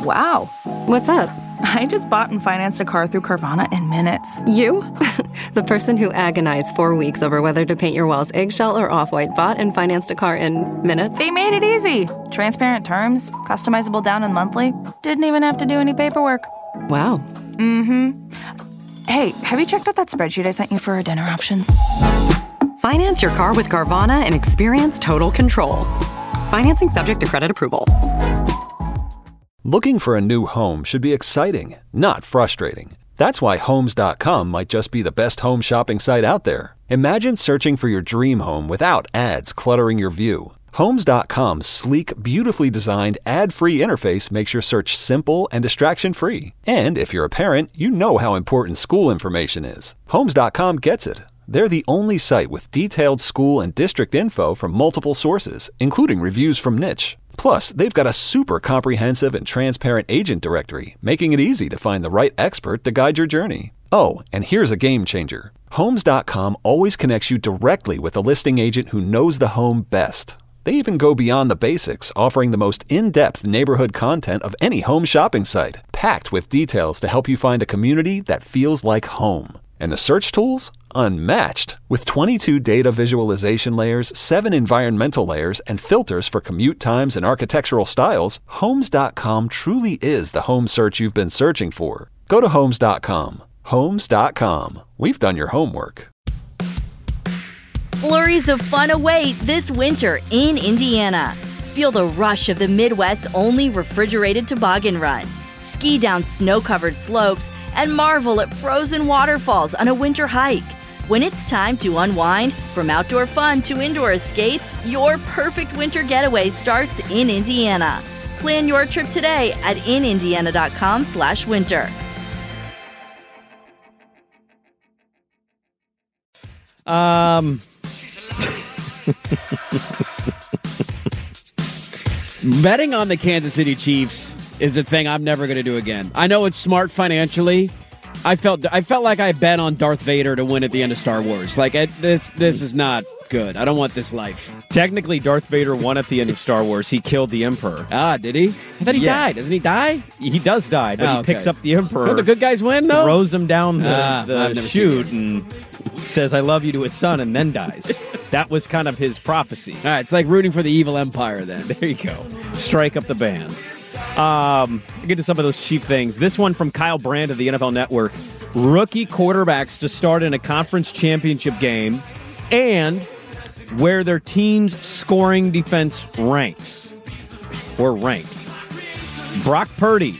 Wow. What's up? I just bought and financed a car through Carvana in minutes. You? The person who agonized 4 weeks over whether to paint your walls eggshell or off-white bought and financed a car in minutes? They made it easy. Transparent terms, customizable down and monthly. Didn't even have to do any paperwork. Wow. Mm-hmm. Hey, have you checked out that spreadsheet I sent you for our dinner options? Finance your car with Carvana and experience total control. Financing subject to credit approval. Looking for a new home should be exciting, not frustrating. That's why Homes.com might just be the best home shopping site out there. Imagine searching for your dream home without ads cluttering your view. Homes.com's sleek, beautifully designed, ad-free interface makes your search simple and distraction-free. And if you're a parent, you know how important school information is. Homes.com gets it. They're the only site with detailed school and district info from multiple sources, including reviews from Niche. Plus, they've got a super comprehensive and transparent agent directory, making it easy to find the right expert to guide your journey. Oh, and here's a game changer. Homes.com always connects you directly with a listing agent who knows the home best. They even go beyond the basics, offering the most in-depth neighborhood content of any home shopping site, packed with details to help you find a community that feels like home. And the search tools? Unmatched. With 22 data visualization layers, 7 environmental layers, and filters for commute times and architectural styles, Homes.com truly is the home search you've been searching for. Go to Homes.com. Homes.com. We've done your homework. Flurries of fun await this winter in Indiana. Feel the rush of the Midwest's only refrigerated toboggan run. Ski down snow-covered slopes and marvel at frozen waterfalls on a winter hike. When it's time to unwind, from outdoor fun to indoor escapes, your perfect winter getaway starts in Indiana. Plan your trip today at inindiana.com/winter. Betting on the Kansas City Chiefs is a thing I'm never going to do again. I know it's smart financially. I felt like I bet on Darth Vader to win at the end of Star Wars. Like this is not good. I don't want this life. Technically, Darth Vader won at the end of Star Wars. He killed the Emperor. Ah, did he? I thought he died. Doesn't he die? He does die, but he picks up the Emperor. Don't the good guys win, though? Throws him down the chute and says, "I love you" to his son, and then dies. That was kind of his prophecy. All right, it's like rooting for the evil empire then. There you go. Strike up the band. Get to some of those Chief things. This one from Kyle Brand of the NFL Network. Rookie quarterbacks to start in a conference championship game and where their team's scoring defense ranks or ranked. Brock Purdy,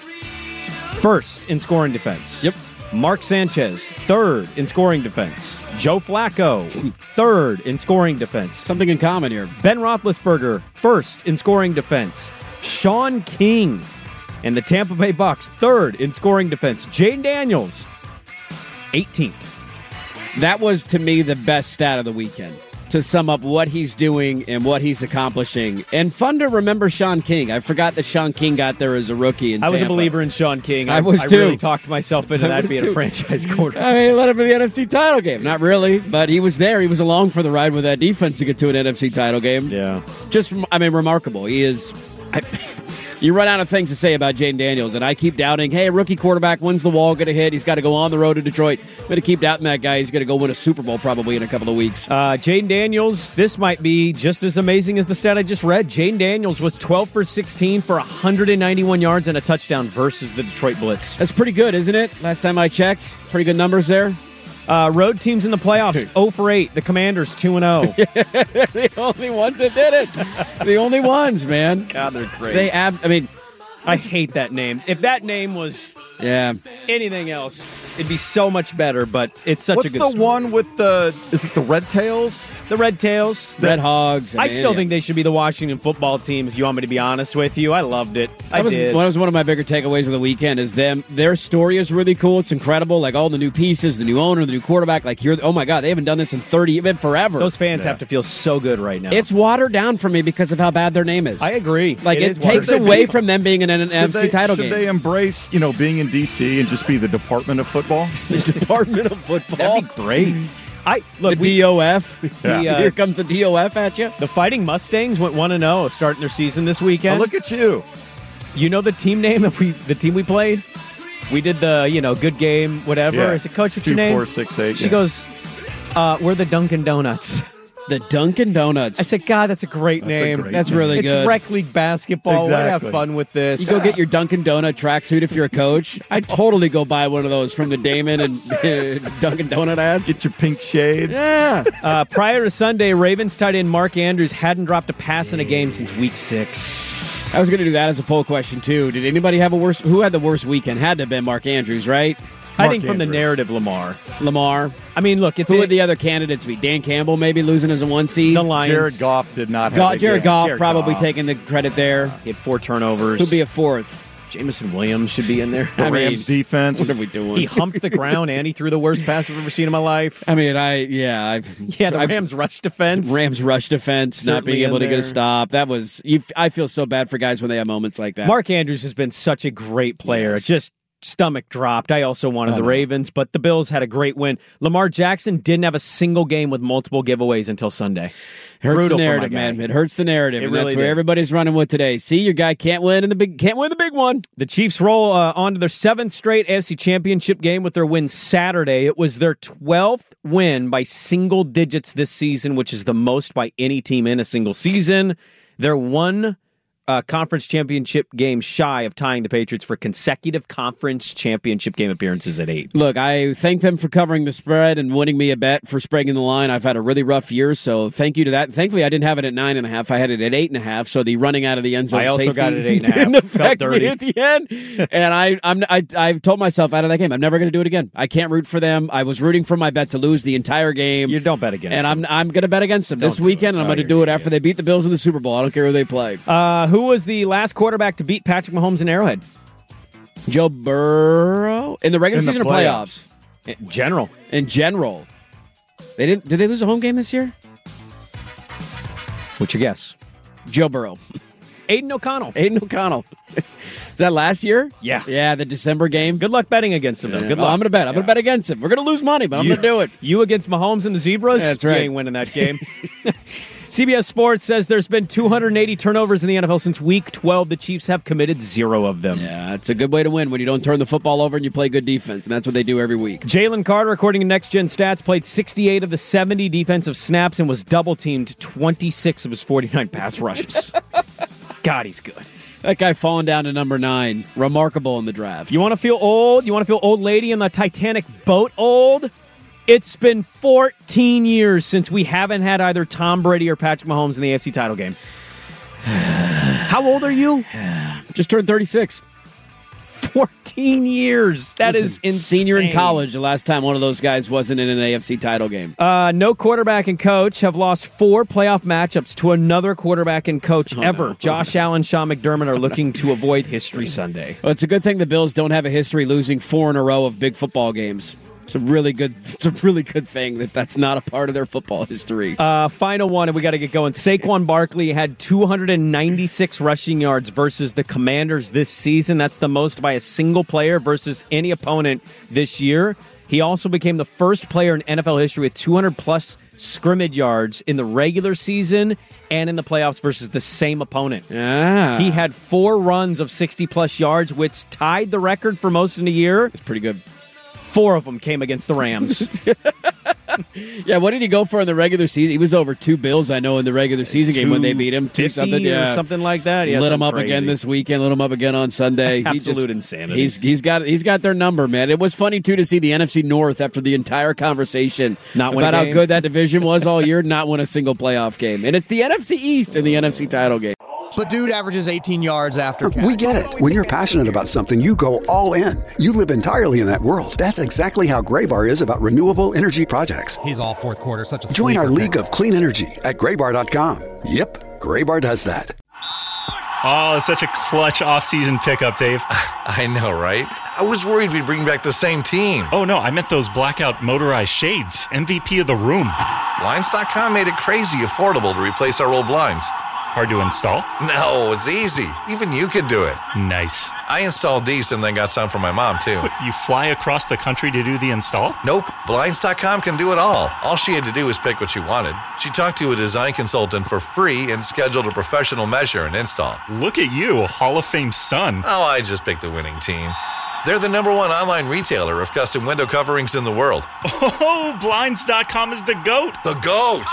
first in scoring defense. Yep. Mark Sanchez, third in scoring defense. Joe Flacco, third in scoring defense. Something in common here. Ben Roethlisberger, first in scoring defense. Sean King and the Tampa Bay Bucks, third in scoring defense. Jayden Daniels, 18th. That was, to me, the best stat of the weekend, to sum up what he's doing and what he's accomplishing. And fun to remember Sean King. I forgot that Sean King got there as a rookie in Tampa. I was a believer in Sean King. I was too. I really talked myself into that being a franchise quarterback. I mean, he led him to the NFC title game. Not really, but he was there. He was along for the ride with that defense to get to an NFC title game. Yeah. Just, remarkable. He is... You run out of things to say about Jayden Daniels, and I keep doubting, hey, rookie quarterback, when's the wall going to hit? He's got to go on the road to Detroit. I'm going to keep doubting that guy. He's going to go win a Super Bowl probably in a couple of weeks. Jayden Daniels, this might be just as amazing as the stat I just read. Jayden Daniels was 12 for 16 for 191 yards and a touchdown versus the Detroit Blitz. That's pretty good, isn't it? Last time I checked. Pretty good numbers there. Road teams in the playoffs, 0 for 8. The Commanders, 2-0. They're the only ones that did it. The only ones, man. God, they're great. I hate that name. If that name was anything else, it'd be so much better, but it's such a good story. What's the one with is it the Red Tails? The Red Tails. Red Hogs. I still think they should be the Washington football team, if you want me to be honest with you. I loved it. That was one of my bigger takeaways of the weekend is their story is really cool. It's incredible. Like all the new pieces, the new owner, the new quarterback. Like here, oh my God, they haven't done this in forever. Those fans have to feel so good right now. It's watered down for me because of how bad their name is. I agree. Like it takes away from them being in an NFC title game. Should they embrace, being in D.C. and just be the Department of Football? The Department of Football. That'd be great. The DOF. Yeah. Here comes the DOF at you. The Fighting Mustangs went 1-0 starting their season this weekend. Oh, look at you. You know the team name of the team we played? We did the, good game, whatever. Yeah. I said, Coach, what's your name? 2468. She goes, we're the Dunkin' Donuts. The Dunkin' Donuts. I said, God, that's a great name. That's really it's good. It's rec league basketball. Exactly. We'd have fun with this. You go get your Dunkin' Donut tracksuit if you're a coach. I'd totally go buy one of those from the Damon and Dunkin' Donut ads. Get your pink shades. Yeah. Prior to Sunday, Ravens tight end Mark Andrews hadn't dropped a pass in a game since week 6. I was going to do that as a poll question, too. Did anybody have who had the worst weekend? Had to have been Mark Andrews, right? I think from the narrative, Lamar. I mean, look, who would the other candidates be? Dan Campbell maybe losing as a 1 seed? The Lions. Jared Goff did not have Jared Goff probably taking the credit there. He had 4 turnovers. Who'd be a 4th? Jameson Williams should be in there. The Rams defense. What are we doing? He humped the ground and he threw the worst pass I've ever seen in my life. I mean, the Rams rush defense. Not being able to get a stop. That was. I feel so bad for guys when they have moments like that. Mark Andrews has been such a great player. Yes. Just stomach dropped. I also wanted the Ravens, but the Bills had a great win. Lamar Jackson didn't have a single game with multiple giveaways until Sunday. Hurts the narrative, man. It hurts the narrative, and that's where everybody's running with today. See, your guy can't win the big one. The Chiefs roll on to their 7th straight AFC Championship game with their win Saturday. It was their 12th win by single digits this season, which is the most by any team in a single season. They're one conference championship game shy of tying the Patriots for consecutive conference championship game appearances at 8. Look, I thank them for covering the spread and winning me a bet for spreading the line. I've had a really rough year, so thank you to that. Thankfully, I didn't have it at 9.5. I had it at 8.5. So the running out of the end zone. I also got it at 8.5. Didn't affect me at the end. And I've told myself out of that game, I'm never going to do it again. I can't root for them. I was rooting for my bet to lose the entire game. You don't bet against them. And I'm going to bet against them this weekend, and I'm going to do it after they beat the Bills in the Super Bowl. I don't care who they play. Who was the last quarterback to beat Patrick Mahomes in Arrowhead? Joe Burrow in the regular season or playoffs? In general. In general. Did they lose a home game this year? What's your guess? Joe Burrow. Aiden O'Connell. Is that last year? Yeah. Yeah, the December game. Good luck betting against him, though. Good luck. I'm going to bet. I'm going to bet against him. We're going to lose money, but I'm going to do it. You against Mahomes and the Zebras? That's right. You ain't winning that game. CBS Sports says there's been 280 turnovers in the NFL since Week 12. The Chiefs have committed 0 of them. Yeah, it's a good way to win when you don't turn the football over and you play good defense, and that's what they do every week. Jalen Carter, according to Next Gen Stats, played 68 of the 70 defensive snaps and was double-teamed 26 of his 49 pass rushes. God, he's good. That guy falling down to number 9. Remarkable in the draft. You want to feel old? You want to feel old lady in the Titanic boat old? It's been 14 years since we haven't had either Tom Brady or Patrick Mahomes in the AFC title game. How old are you? Just turned 36. 14 years. That is insane. Senior in college, the last time one of those guys wasn't in an AFC title game. No quarterback and coach have lost 4 playoff matchups to another quarterback and coach ever. No. Josh Allen, Sean McDermott are looking to avoid History Sunday. Well, it's a good thing the Bills don't have a history losing 4 in a row of big football games. It's a really good thing that's not a part of their football history. Final one, and we got to get going. Saquon Barkley had 296 rushing yards versus the Commanders this season. That's the most by a single player versus any opponent this year. He also became the first player in NFL history with 200-plus scrimmage yards in the regular season and in the playoffs versus the same opponent. Ah. He had 4 runs of 60-plus yards, which tied the record for most in a year. It's pretty good. 4 of them came against the Rams. Yeah, what did he go for in the regular season? He was over 2 bills, I know, in the regular season game when they beat him. 250 or something like that. Yeah, lit him up again this weekend. Lit him up again on Sunday. Absolute insanity. He's got their number, man. It was funny too to see the NFC North after the entire conversation about how good that division was all year, not win a single playoff game. And it's the NFC East in the NFC title game. But dude averages 18 yards after catch. We get it. When you're passionate about something, you go all in. You live entirely in that world. That's exactly how Graybar is about renewable energy projects. He's all fourth quarter. Such a Join our league of clean energy at Graybar.com. Yep, Graybar does that. Oh, it's such a clutch off-season pickup, Dave. I know, right? I was worried we'd bring back the same team. Oh, no, I meant those blackout motorized shades. MVP of the room. Blinds.com made it crazy affordable to replace our old blinds. Hard to install? No, it's easy. Even you could do it. Nice. I installed these and then got some for my mom, too. You fly across the country to do the install? Nope. Blinds.com can do it all. All she had to do was pick what she wanted. She talked to a design consultant for free and scheduled a professional measure and install. Look at you, Hall of Fame son. Oh, I just picked the winning team. They're the #1 online retailer of custom window coverings in the world. Oh, Blinds.com is the GOAT. The GOAT!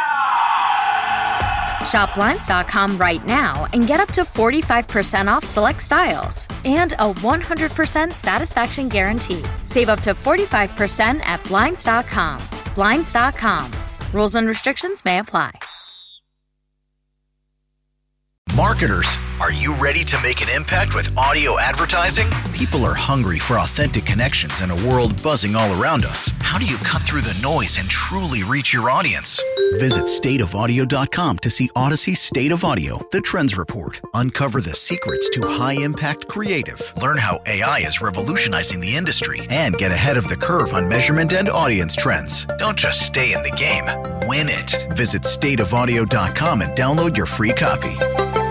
Shop Blinds.com right now and get up to 45% off select styles and a 100% satisfaction guarantee. Save up to 45% at Blinds.com. Blinds.com. Rules and restrictions may apply. Marketers, are you ready to make an impact with audio advertising? People are hungry for authentic connections in a world buzzing all around us. How do you cut through the noise and truly reach your audience? Visit stateofaudio.com to see Odyssey's State of Audio, the Trends Report. Uncover the secrets to high-impact creative. Learn how AI is revolutionizing the industry and get ahead of the curve on measurement and audience trends. Don't just stay in the game, win it. Visit stateofaudio.com and download your free copy.